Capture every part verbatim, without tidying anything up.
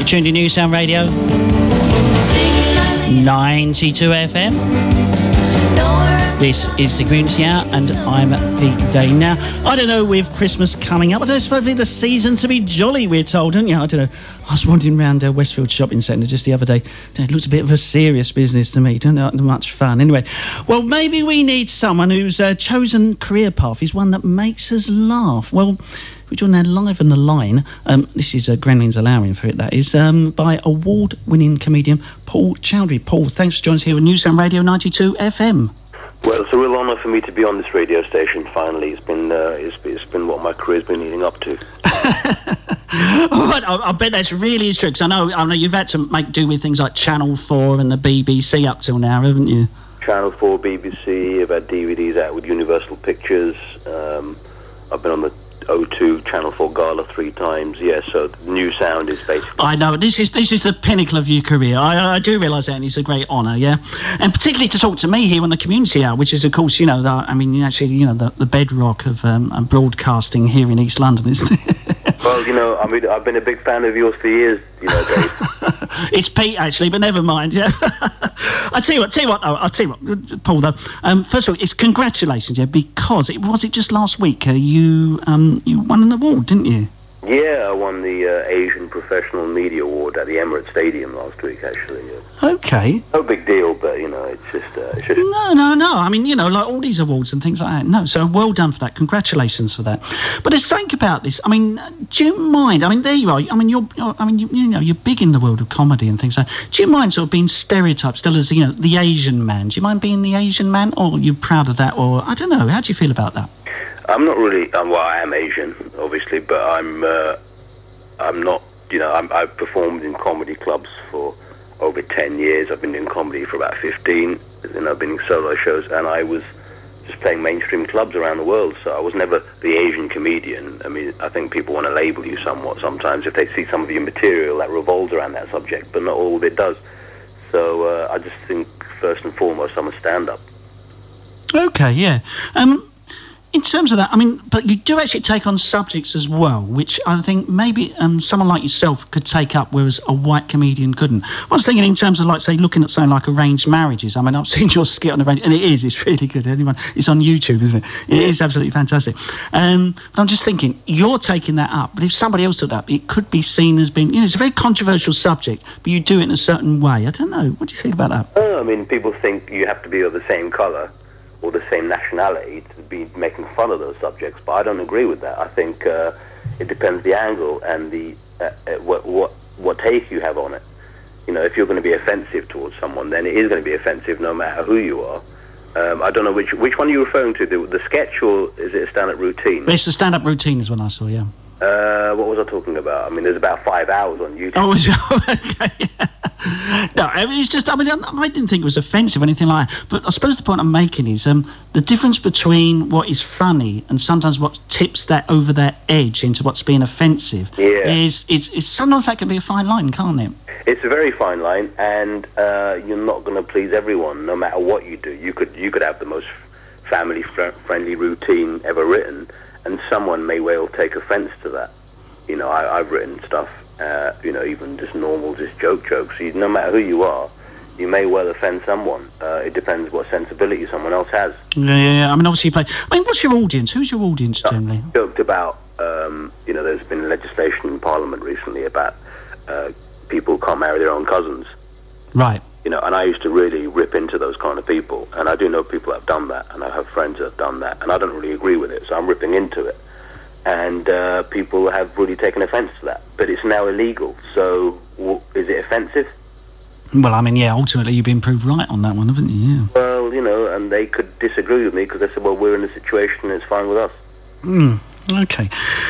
You're tuned to New Sound Radio, ninety-two F M. This is the Community Hour, and I'm Pete Day. Now, I don't know, with Christmas coming up, I don't know, it's supposed to be the season to be jolly, we're told, don't you? I don't know. I was wandering around uh, Westfield Shopping Centre just the other day. It looked a bit of a serious business to me. Don't know, much fun. Anyway, well, maybe we need someone whose uh, chosen career path is one that makes us laugh. Well, we're joined now live on the line. Um, this is uh, Gremlins allowing for it, that is, um, by award-winning comedian Paul Chowdhury. Paul, thanks for joining us here on New Sound Radio ninety-two F M. Well, it's a real honour for me to be on this radio station. Finally, it's been uh, it's, it's been what my career's been leading up to. All right, I, I bet that's really true, because I know I know you've had to make do with things like Channel Four and the B B C up till now, haven't you? Channel Four, B B C. I've had D V Ds out with Universal Pictures. Um, I've been on the O two Channel Four Gala three times. Yeah, so New Sound is basically... I know, this is this is the pinnacle of your career. I, I do realise that, and it's a great honour, yeah? And particularly to talk to me here on the Community Hour, which is, of course, you know, the, I mean, actually, you know, the, the bedrock of um, broadcasting here in East London, isn't it? Well, you know, I mean, I've been a big fan of yours for years, you know, Dave. It's Pete, actually, but never mind, yeah. I'll tell you what, tell you what, oh, I'll tell you what, Paul, though. Um, first of all, it's congratulations, yeah, because, it was it just last week, uh, you um, you won an award, didn't you? Yeah, I won the uh, Asian Professional Media Award at the Emirates Stadium last week, actually. Yeah. Okay. No big deal, but, you know, it's just... Uh, it's just... No, no, no. I mean, you know, like all these awards and things like that. No, so well done for that. Congratulations for that. But there's something about this. I mean, do you mind? I mean, there you are. I mean, you're, you're I mean, you, you know, you're big in the world of comedy and things like that. Do you mind sort of being stereotyped still as, you know, the Asian man? Do you mind being the Asian man, or are you proud of that? Or, I don't know, how do you feel about that? I'm not really, um, well, I am Asian, obviously, but I'm uh, I'm not, you know, I'm, I've performed in comedy clubs for over ten years. I've been doing comedy for about fifteen, and I've been in solo shows, and I was just playing mainstream clubs around the world, so I was never the Asian comedian. I mean, I think people want to label you somewhat sometimes if they see some of your material that revolves around that subject, but not all of it does. So uh, I just think, first and foremost, I'm a stand-up. Okay, yeah. Um... In terms of that, I mean, but you do actually take on subjects as well, which I think maybe um, someone like yourself could take up, whereas a white comedian couldn't. I was thinking in terms of, like, say, looking at something like arranged marriages. I mean, I've seen your skit on arranged, and it is, it's really good. Anyone, it's on YouTube, isn't it? It is absolutely fantastic. Um, but I'm just thinking, you're taking that up, but if somebody else took that up, it could be seen as being, you know, it's a very controversial subject, but you do it in a certain way. I don't know. What do you think about that? Oh, I mean, people think you have to be of the same colour or the same nationality to be making fun of those subjects, but I don't agree with that. I think uh, it depends the angle and the uh, uh, what what what take you have on it. You know, if you're going to be offensive towards someone, then it is going to be offensive no matter who you are. Um, I don't know which which one are you referring to, the, the sketch, or is it a stand-up routine? It's a stand-up routine is what I saw, yeah. Uh, what was I talking about? I mean, there's about five hours on YouTube. Oh, was it? Okay, yeah. No, I mean, it's just, I mean, I didn't think it was offensive or anything like that, but I suppose the point I'm making is um, the difference between what is funny and sometimes what tips that over that edge into what's being offensive yeah. is, is, is sometimes that can be a fine line, can't it? It's a very fine line, and uh, you're not going to please everyone, no matter what you do. You could you could have the most family-friendly routine ever written, and someone may well take offence to that. You know, I, I've written stuff, uh, you know, even just normal, just joke jokes. You, no matter who you are, you may well offend someone. Uh, it depends what sensibility someone else has. Yeah, yeah, yeah. I mean, obviously you play... I mean, what's your audience? Who's your audience, generally? I joked about, um, you know, there's been legislation in Parliament recently about uh, people who can't marry their own cousins. Right. You know, and I used to really rip into those kind of people, and I do know people that have done that, and I have friends that have done that, and I don't really agree with it, so I'm ripping into it. And uh, people have really taken offence to that. But it's now illegal, so w- is it offensive? Well, I mean, yeah, ultimately you've been proved right on that one, haven't you? Yeah. Well, you know, and they could disagree with me because they said, well, we're in a situation and it's fine with us. Mm, okay.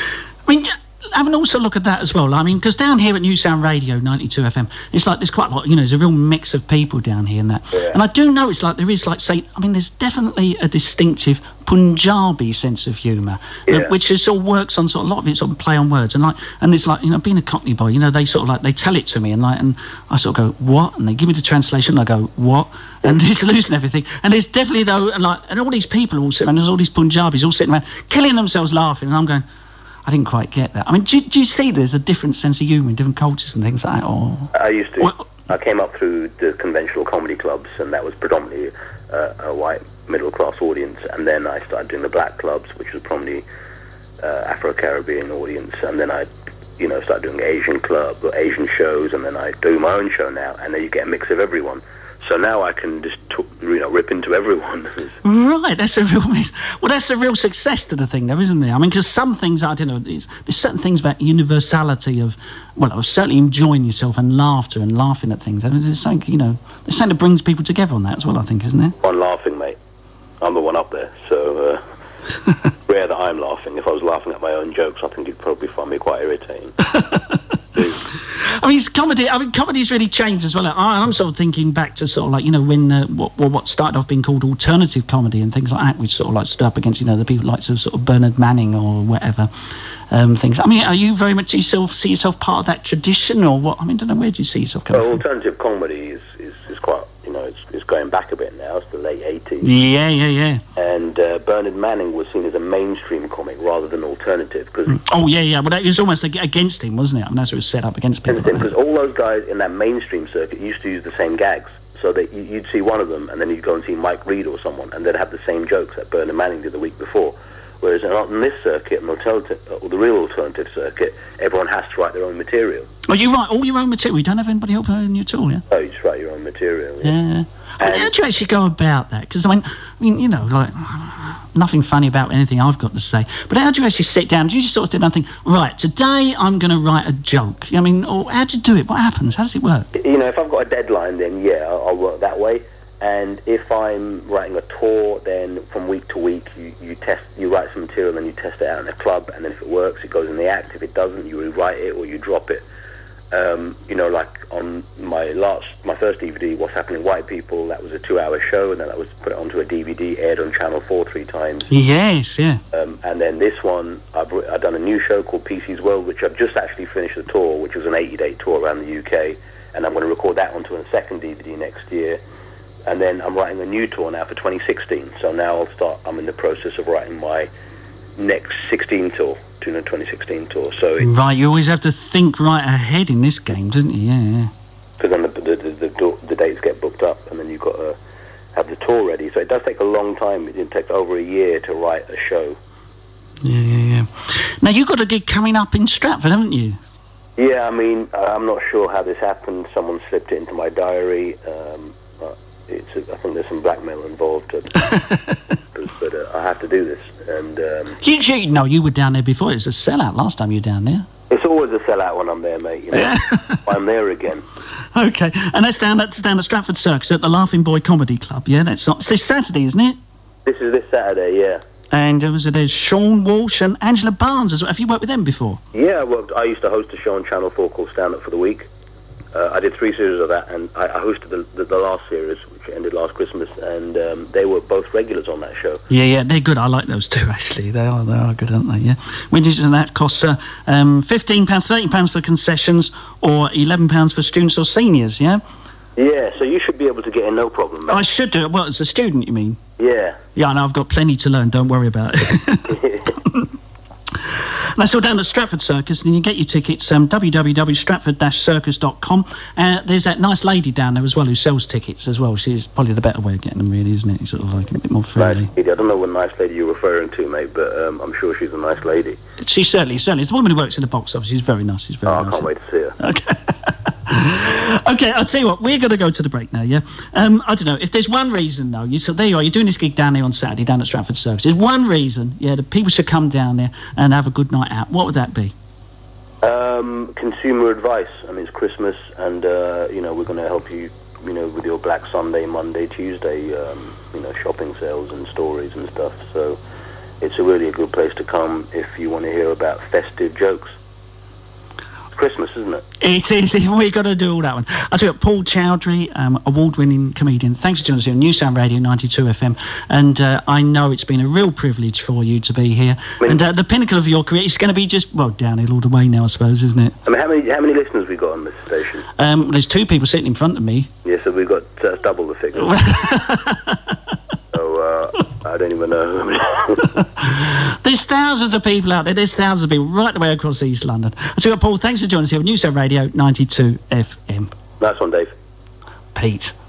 I mean... have an also look at that as well. I mean, because down here at New Sound Radio ninety-two F M, it's like there's quite a lot, you know, there's a real mix of people down here and that. Yeah. And I do know it's like there is, like, say, I mean, there's definitely a distinctive Punjabi sense of humour, yeah. uh, which is sort of works on sort of a lot of it sort of play on words. And like, and it's like, you know, being a Cockney boy, you know, they sort of like, they tell it to me and like, and I sort of go, what? And they give me the translation and I go, what? And it's losing everything. And there's definitely though, and like, and all these people all sitting around, there's all these Punjabis all sitting around, killing themselves laughing. And I'm going, I didn't quite get that. I mean, do, do you see there's a different sense of humour in different cultures and things like that? Or I used to. Well, I came up through the conventional comedy clubs, and that was predominantly uh, a white middle-class audience. And then I started doing the black clubs, which was probably uh, Afro-Caribbean audience. And then I, you know, started doing Asian club or Asian shows, and then I do my own show now. And then you get a mix of everyone. So now I can just, talk, you know, rip into everyone. Right, that's a real mess. Well, that's a real success to the thing, though, isn't there? I mean, because some things, I don't know, there's, there's certain things about universality of, well, of certainly enjoying yourself and laughter and laughing at things. I mean, there's something, you know, there's something that brings people together on that as well, I think, isn't there? I'm laughing, mate. I'm the one up there, so uh, rare that I'm laughing. If I was laughing at my own jokes, I think you'd probably find me quite irritating. I mean, it's comedy. I mean, comedy's really changed as well. I, I'm sort of thinking back to sort of like, you know, when uh, what what started off being called alternative comedy and things like that, which sort of like stood up against, you know, the people like sort of Bernard Manning or whatever um, things. I mean, are you very much yourself see yourself part of that tradition, or what? I mean, I don't know, where do you see yourself coming well, from? Alternative comedy is, is, is quite, you know, it's, it's going back a bit now. It's the late eighties. Yeah, yeah, yeah. And uh, Bernard Manning was seen as a mainstream comic rather than alternative. Cause mm. Oh, yeah, yeah. Well, that was almost against him, wasn't it? I mean, that's what it was set up against people. Because like all those guys in that mainstream circuit used to use the same gags. So that you'd see one of them, and then you'd go and see Mike Reed or someone, and they'd have the same jokes that Bernard Manning did the week before. Whereas on this circuit, an alternative, or the real alternative circuit, everyone has to write their own material. Oh, you write all your own material? You don't have anybody helping you at all, yeah? Oh, you just write your own material. Yeah. yeah. I mean, how do you actually go about that? Because, I mean, I mean, you know, like, nothing funny about anything I've got to say. But how do you actually sit down? Do you just sort of sit down and think, right, today I'm going to write a joke? I mean, or how do you do it? What happens? How does it work? You know, if I've got a deadline, then, yeah, I'll, I'll work that way. And if I'm writing a tour, then from week to week, you, you test, you write some material and you test it out in a club, and then if it works, it goes in the act. If it doesn't, you rewrite it or you drop it. Um, you know, like on my last, my first D V D, What's Happening White People, that was a two-hour show, and then that was put onto a D V D, aired on Channel four three times. Yes, yeah. Um, and then this one, I've, I've done a new show called P C's World, which I've just actually finished the tour, which was an eighty-day tour around the U K, and I'm going to record that onto a second D V D next year. And then I'm writing a new tour now for twenty sixteen. So now I'll start, I'm in the process of writing my next sixteen tour, twenty sixteen tour. So it, right, you always have to think right ahead in this game, don't you? Yeah, yeah. Because then the the, the, the the dates get booked up, and then you've got to have the tour ready. So it does take a long time. It takes over a year to write a show. Yeah, yeah, yeah. Now, you've got a gig coming up in Stratford, haven't you? Yeah, I mean, I'm not sure how this happened. Someone slipped it into my diary. Um, It's a, I think there's some blackmail involved, but, but uh, I have to do this. And um, you, you, no, you were down there before. It was a sellout last time you were down there. It's always a sellout when I'm there, mate. You know, I'm there again. Okay, and that's down that's down at Stratford Circus at the Laughing Boy Comedy Club. Yeah, that's not. It's this Saturday, isn't it? This is this Saturday, yeah. And there was there's Sean Walsh and Angela Barnes as well. Have you worked with them before? Yeah, I worked. I used to host a show on Channel four called Stand Up for the Week. Uh, I did three series of that, and I, I hosted the, the, the last series, which ended last Christmas, and um, they were both regulars on that show. Yeah, yeah, they're good. I like those two, actually. They are they are good, aren't they? Yeah. Wages and that costs uh, um, fifteen pounds, thirteen pounds for concessions, or eleven pounds for students or seniors, yeah? Yeah, so you should be able to get in no problem, mate. I should do it. Well, as a student, you mean? Yeah. Yeah, I know. I've got plenty to learn. Don't worry about it. That's all down at Stratford Circus, and you can get your tickets, um, w w w dot stratford dash circus dot com. Uh, there's that nice lady down there as well who sells tickets as well. She's probably the better way of getting them, really, isn't it? Sort of like a bit more friendly. Nice lady. I don't know what nice lady you're referring to, mate, but um, I'm sure she's a nice lady. She certainly, certainly. It's the woman who works in the box office. She's very nice. She's very oh, nice. I can't wait to see her. Okay. Okay, I'll tell you what, we're going to go to the break now, yeah? Um, I don't know, if there's one reason, though, you, so there you are, you're doing this gig down there on Saturday, down at Stratford Circus. There's one reason, yeah, that people should come down there and have a good night out. What would that be? Um, consumer advice. I mean, it's Christmas, and, uh, you know, we're going to help you, you know, with your Black Sunday, Monday, Tuesday, um, you know, shopping sales and stories and stuff. So it's a really a good place to come if you want to hear about festive jokes. Christmas, isn't it? It is. We've got to do all that one. I tell you what, Paul Chowdhury, um, award-winning comedian. Thanks for joining us here on New Sound Radio ninety-two F M. And uh, I know it's been a real privilege for you to be here. I mean, and uh, the pinnacle of your career is going to be just, well, downhill all the way now, I suppose, isn't it? I mean, how many how many listeners have we got on this station? Um, there's two people sitting in front of me. Yeah, so we've got uh, double the figure. so, uh... I don't even know. There's thousands of people out there. There's thousands of people right the way across East London. So, Paul, thanks for joining us here on New Sound Radio ninety-two F M. Nice one, Dave. Pete.